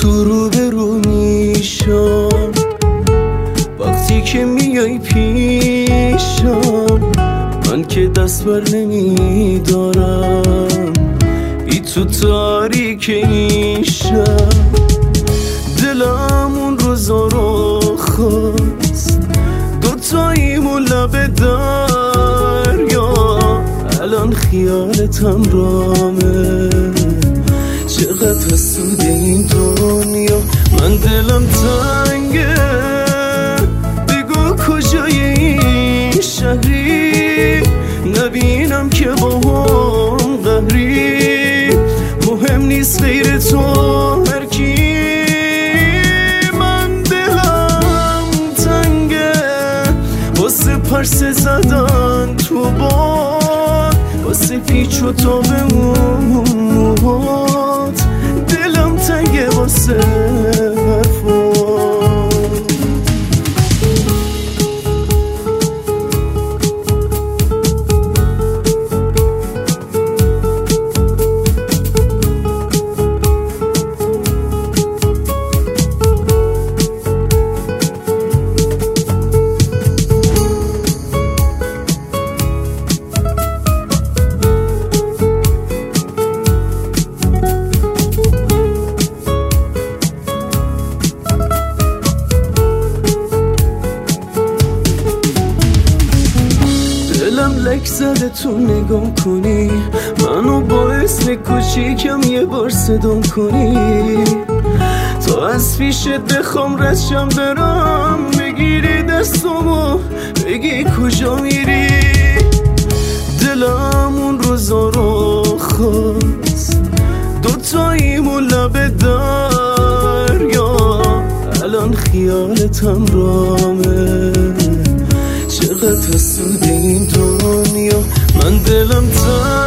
تو روبرو میشم وقتی که میای پیشم، من که دست بر نمیدارم بی تو تاریک این شب. دلم اون روزا رو خواست دوتاییمون لب دریا، الان خیالتم رامه چقدر حسوده این دنیا. من دلم تنگه بگو کجای این شهری، نبینم که با هم قهری، مهم نیست غیر تو هر کی. من دلم تنگه واسه پرسه زدن تو باد، واسه پیچ و تاب موهات، دلم تنگه واسه حرفات. دلم لک زده تو نگام کنی، منو با اسم کوچیکم یه بار صدام کنی، تا از پیشت بخوام رشم برم، بگیری دستمو بگی کجا میری. دلم اون روزا رو خواست دوتاییمون لب دریا، الان خیالتم رامه چقدر حسوده این دنیا. من دلم